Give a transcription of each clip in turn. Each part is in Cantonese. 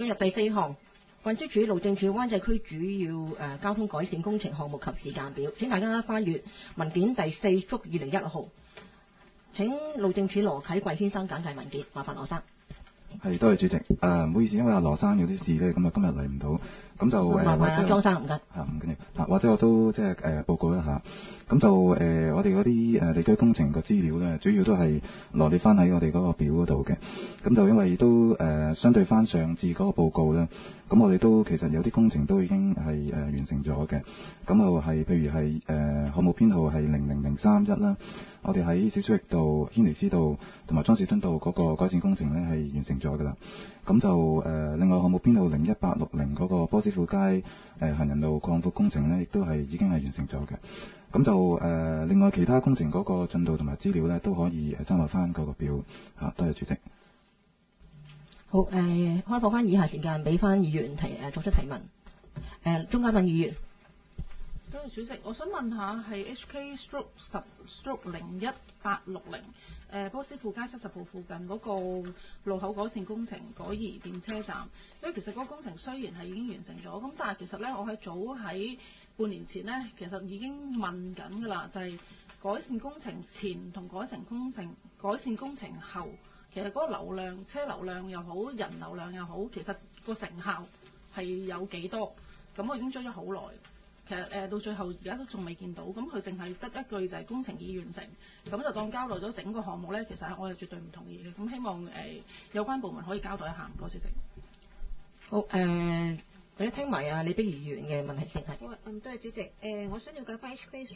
進入第4項，運輸署路政署灣仔區主要交通改善工程項目及時間表。請大家翻閱文件第4/2016號。請路政署羅啟貴先生簡介文件，麻煩羅生。 係，多謝主席。唔好意思，因為阿羅生有啲事咧，咁啊今日嚟唔到，咁就麻煩阿莊生唔該。 唔緊要。或者我都即係報告一下。咁就我哋嗰啲地區工程嘅資料咧，主要都係羅列翻喺我哋嗰個表嗰度嘅。咁就因為都相對翻上次嗰個報告咧，咁我哋都其實有啲工程都已經係完成咗嘅。咁就係譬如係項目編號係00031啦。我哋喺小水域道、軒尼詩道同埋莊士敦道嗰個改善工程咧係完成咗㗎啦。咁就另外項目編號01860嗰個波斯富街行人路擴闊工程咧，亦都係已經係完成咗嘅。咁就另外其他工程嗰個進度同埋資料咧，都可以參考翻嗰個表嚇。多謝主席。 好，開放翻以下時間俾翻議員作出提問。鍾嘉賓議員。 多謝主席，我想問下係 HK/10/01860波斯富街70號附近嗰個路口改善工程改移電車站，因為其實嗰個工程雖然係已經完成咗，咁但係其實呢，我喺半年前呢，其實已經問緊㗎啦，就係改善工程前同改善工程後，其實嗰個流量、車流量又好、人流量又好，其實個成效係有幾多？咁我已經追咗好耐。其實到最後而家都仲未見到，咁佢淨係得一句就係工程已完成，咁就當交代咗整個項目呢。其實我係絕對唔同意嘅，咁希望有關部門可以交代一下，唔該主席。 好，我哋聽埋李碧儀議員嘅問題先係。 好，多謝主席。我想了解翻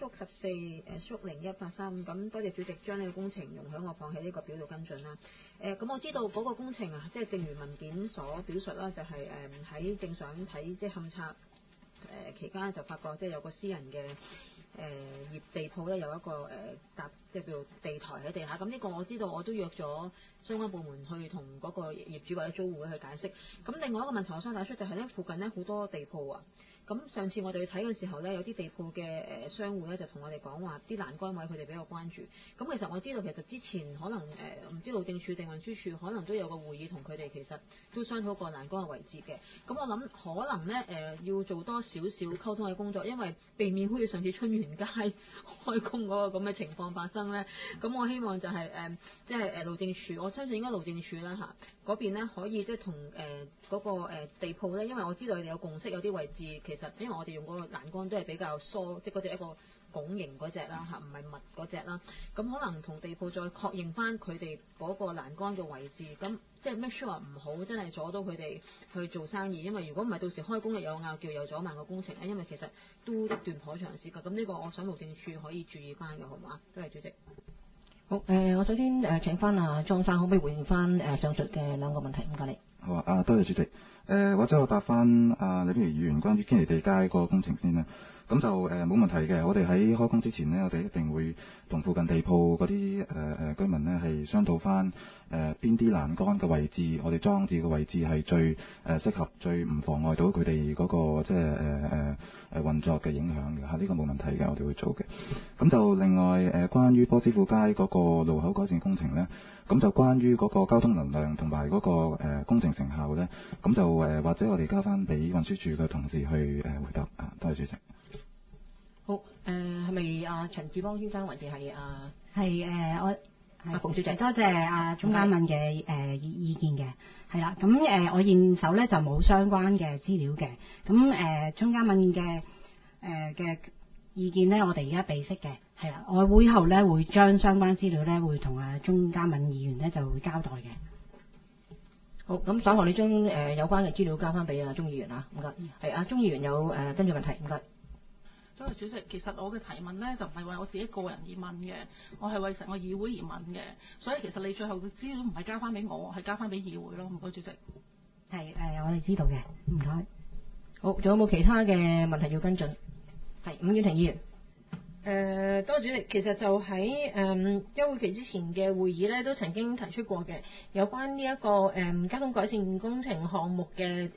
HK/14/0183，咁多謝主席將呢個工程容許我放喺呢個表度跟進啦。咁我知道嗰個工程啊，即係正如文件所表述啦，就係喺正想睇即係勘測。期間就發覺即係有個私人嘅業地鋪咧，有一個即係叫做地台喺地下。咁呢個我知道，我都約咗相關部門去同嗰個業主或者租戶去解釋。咁另外一個問題我想帶出就係咧，附近咧好多地鋪啊。咁上次我哋去睇嘅時候咧，有啲地鋪嘅商戶咧就同我哋講話，啲欄杆位佢哋比較關注。咁其實我知道其實之前可能唔知路政署定運輸署可能都有個會議同佢哋其實都商討過欄杆嘅位置嘅。咁我諗可能咧要做多少少溝通嘅工作，因為避免好似上次春園街開工嗰個咁嘅情況發生咧。咁我希望就係即係路政署，我相信應該路政署啦嚇嗰邊咧可以即係同嗰個地鋪咧，因為我知道你哋有共識，有啲位置其實因為我哋用嗰個欄杆都係比較疏，即係嗰隻一個拱形嗰隻啦嚇，唔係密嗰隻啦。咁可能同地鋪再確認翻佢哋嗰個欄杆嘅位置，咁即係 make sure 唔好真係阻到佢哋去做生意，因為如果唔係到時開工又有拗撬，又阻慢個工程咧，因為其實都一段頗長時間。咁呢個我想路政署可以注意翻嘅，好嘛？多謝主席。 好，我首先請翻莊生，可唔可以回應翻上述嘅兩個問題？唔該你。 好啊，多謝主席。或者我答翻李碧儀議員關於堅尼地街嗰個工程先啦。咁就冇問題嘅。我哋喺開工之前呢，我哋一定會同附近地鋪嗰啲居民呢係商討翻邊啲欄杆嘅位置，我哋裝置嘅位置係最適合、最唔妨礙到佢哋嗰個即係運作嘅影響嘅嚇。呢個冇問題嘅，我哋會做嘅。咁就另外關於波斯富街嗰個路口改善工程呢，咁就關於嗰個交通能量同埋嗰個工程成效呢，咁就或者我哋交翻俾運輸署嘅同事去回答啊。多謝主席。 好，係咪陳志邦先生，還是係我馮小姐？ 多謝鍾嘉敏嘅意見嘅，係啦。咁我現手咧就冇相關嘅資料嘅。咁鍾嘉敏嘅意見咧，我哋而家備悉嘅，係啦。我會後咧會將相關資料咧會同鍾嘉敏議員咧就會交代嘅。 好，咁稍後你將有關嘅資料交翻俾鍾議員啊，唔該。係鍾議員有跟住問題，唔該。 多謝主席，其實我嘅提問呢，就唔係為我自己個人而問嘅，我係為成個議會而問嘅，所以其實你最後嘅資料唔係交翻俾我，係交翻俾議會咯。唔該，主席。 係我哋知道嘅，唔該。 好，仲有冇其他嘅問題要跟進？係伍婉婷議員。 多謝主席，其實就喺休會期之前嘅會議咧，都曾經提出過嘅，有關呢一個交通改善工程項目嘅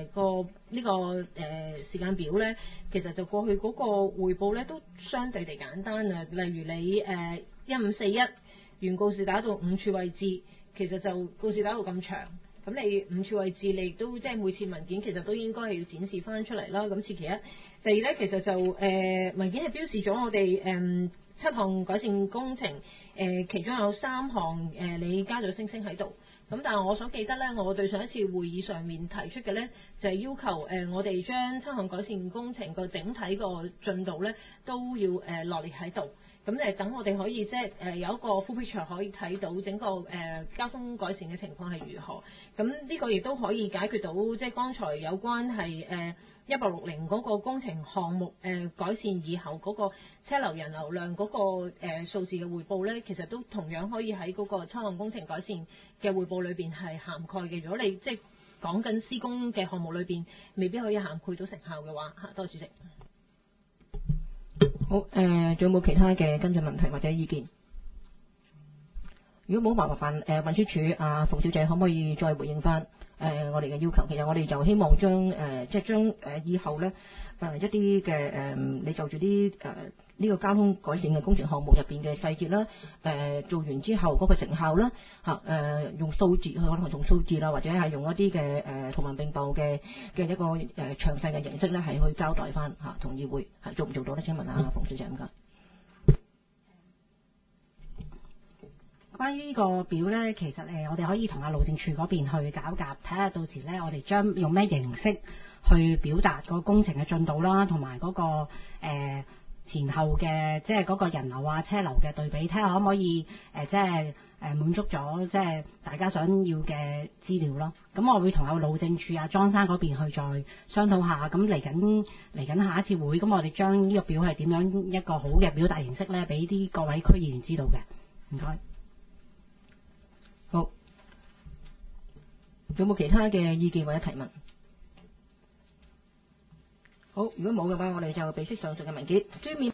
時間表咧，其實就過去嗰個匯報咧都相對地簡單啊。例如你1541原告士打道5處位置，其實就告士打道咁長， 咁你5處位置，你亦都即係每次文件其實都應該係要展示翻出嚟啦。咁此其一。第二咧，其實就文件係標示咗我哋7項改善工程，其中有3項你加咗星星喺度。咁但係我所記得咧，我對上一次會議上面提出嘅咧，就係要求我哋將7項改善工程個整體個進度咧都要落列喺度。咁等我哋可以即係有一個 full picture 可以睇到整個交通改善嘅情況係如何。咁呢個亦都可以解決到即係剛才有關係160嗰個工程項目改善以後嗰個車流人流量嗰個數字嘅匯報咧，其實都同樣可以喺嗰個7項工程改善嘅匯報裏邊係涵蓋嘅。如果你即係講緊施工嘅項目裏邊，未必可以涵蓋到成效嘅話，多謝主席。 好，仲有冇其他嘅跟進問題或者意見？如果冇麻煩運輸署馮小姐可唔可以再回應翻我哋嘅要求？其實我哋就希望將即係將以後咧一啲嘅你就住啲呢個交通改善嘅工程項目入邊嘅細節啦，做完之後嗰個成效啦用數字，可能用數字啦，或者係用一啲嘅圖文並茂嘅一個詳細嘅形式咧，係去交代翻同議會係做唔做到咧？請問下馮小姐唔該。 關於呢個表呢，其實我哋可以同路政署嗰邊去搞夾，睇下到時呢，我哋將用咩形式去表達個工程嘅進度啦，同埋嗰個前後嘅即係嗰個人流啊車流嘅對比，睇下可唔可以即係滿足咗即係大家想要嘅資料咯。咁我會同路政署莊生嗰邊去再商討下。咁嚟緊下一次會，咁我哋將呢個表係點樣一個好嘅表達形式呢，俾啲各位區議員知道嘅。唔該。 好，有冇其他嘅意見或者提問？好，如果冇嘅話，我哋就備悉上述嘅文件。書面